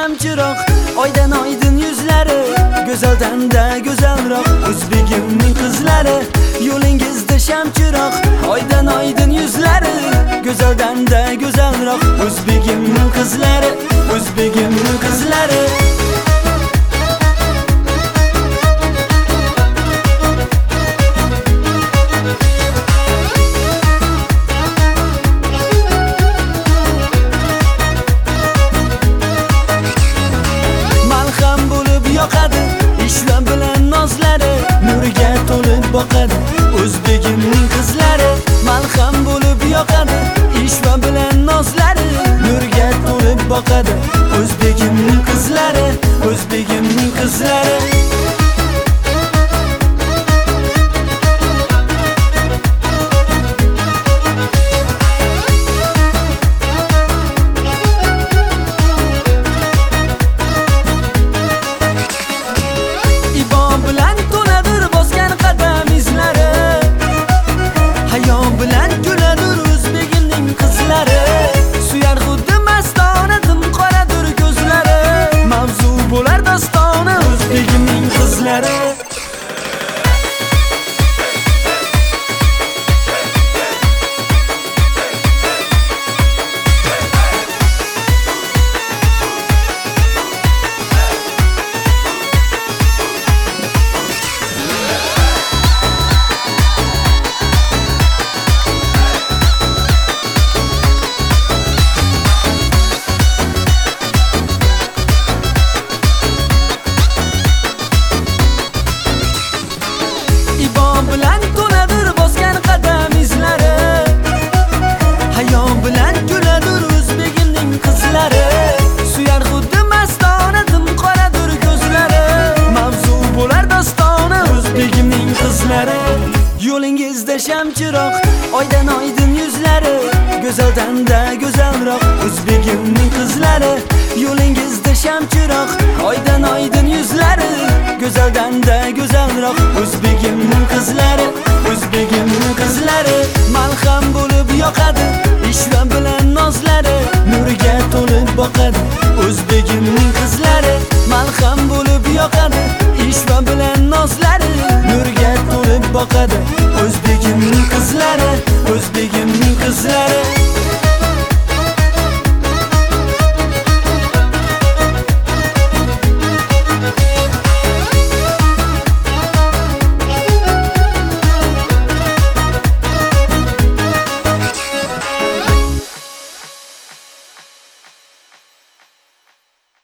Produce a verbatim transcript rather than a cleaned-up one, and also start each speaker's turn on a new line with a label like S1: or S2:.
S1: shamchiroq, oydan oydin yuzlari, go'zaldan-da go'zalroq o'zbegimning qizlari. Yo'lingizda shamchiroq, oydan oydin yuzlari, go'zaldan-da go'zalroq o'zbegimning qizlari, o'zbegimning qizlari. Ishva bilan nozlari, nuriga to'lib boqadi o'zbegimning qizlari. Malham bo'lib yoqadi, ishva bilan nozlari, nuriga to'lib boqadi o'zbegimning qizlari, o'zbegimning qizlari. Bilan to'ladir bosgan qadam izlari, hayo bilan kuladir o'zbegimning qizlari. Suyar xuddi mastona dim qoradir ko'zlari, mavzu bo'lar dostona o'zbegimning qizlari. Yo'lingizda shamchiroq, oydan oydin yuzlari, go'zaldan-da go'zalroq o'zbegimning qizlari. Yo'lingizda shamchiroq, oydan oydin yuzlari, go'zaldan-da go'zalroq o'zbegimning qizlari, o'zbegimning qizlari. Malham bo'lib yoqadi, ishva bilan nozlari, nuriga to'lib boqadi o'zbegimning qizlari. Malham bo'lib yoqadi, ishva bilan nozlari, nuriga to'lib boqadi o'zbegimning qizlari, o'zbegimning qizlari.